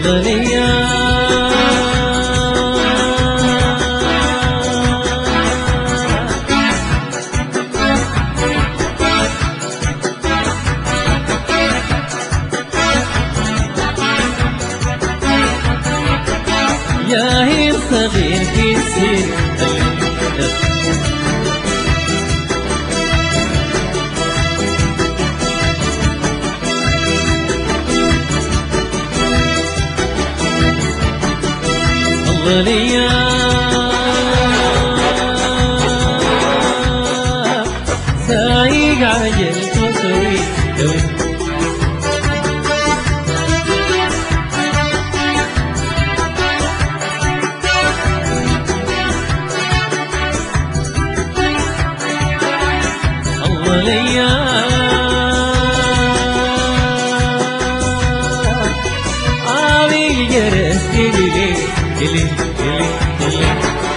الله ليا يا هي صغير في السن الله ليا سايق عجل وسوي الله ليا عامل جرس إلي إلي إلي إلي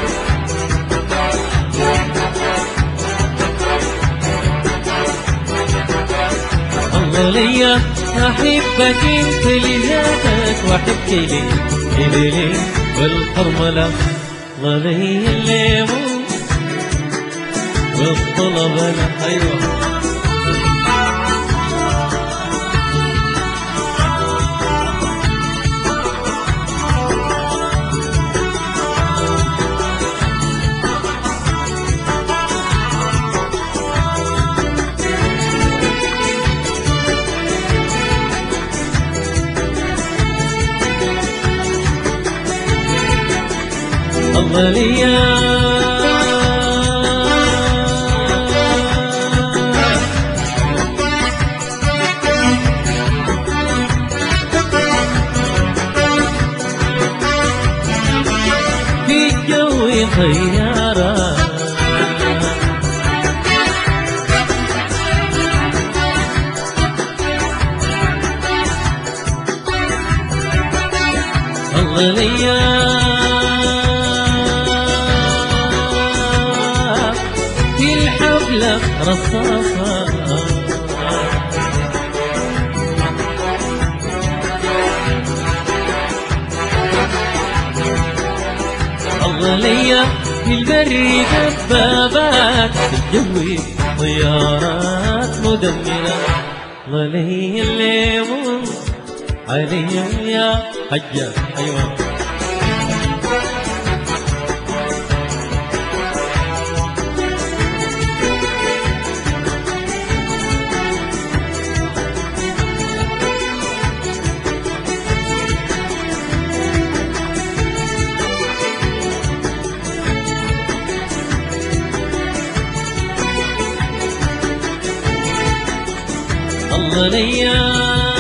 الله ليا أحبك أنت لذاتك وأحبك لي إلي والحرملة الله ليا الليمون والطلب أنا أيوة الله ليا في الجو طيارة الله ليا رصاصة الله ليا في البر دبابات في الجو طيارات مدمرة الله ليا الليمون عليهم يا حجاج أيوة الله ليا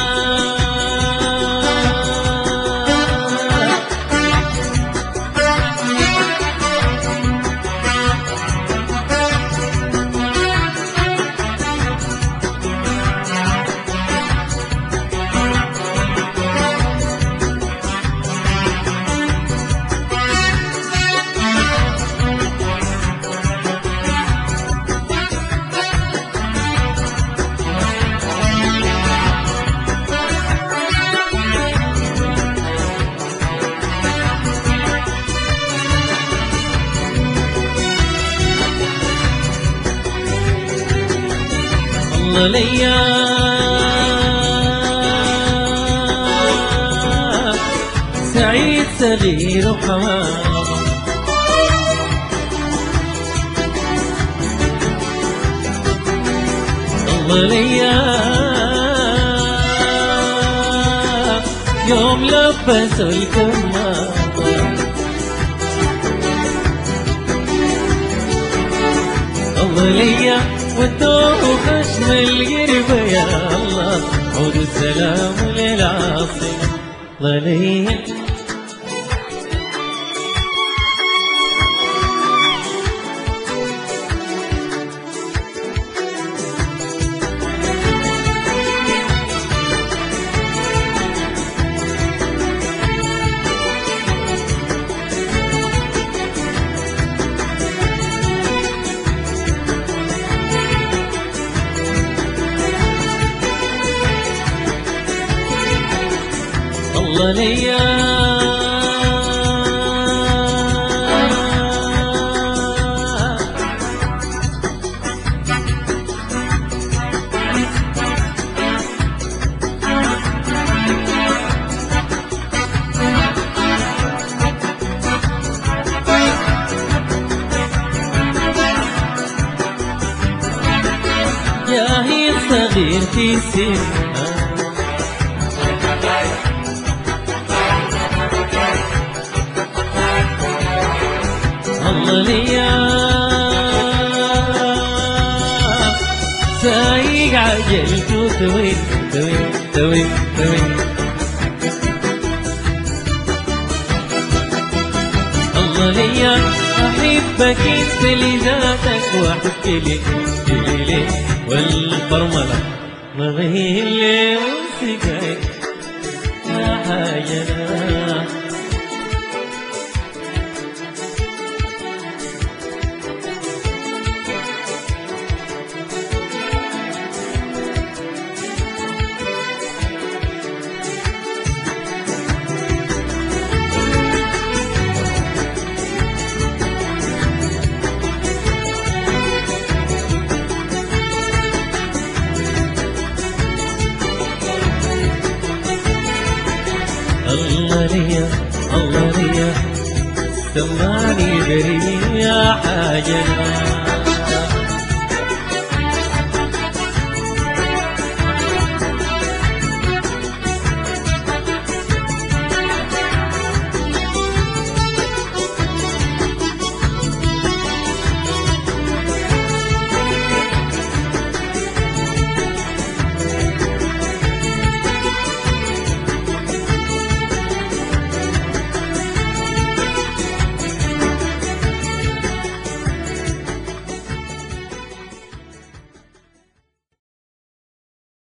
الله ليا سعيد صغير وحمام الله ليا يوم لبسوا الكمام الله ليا ودوه خشم القربة يا الله عود السلام للعاصمة الله ليا الله ليا جاهي صغير في سن الله ليا سايق عجلته توين توين توين توين الله ليا أحبك انت لذاتك وأحب لي والفرملة مغير لي وسقاي يا حاجنا الله ليا الله ليا سمعني بريء يا حاجنا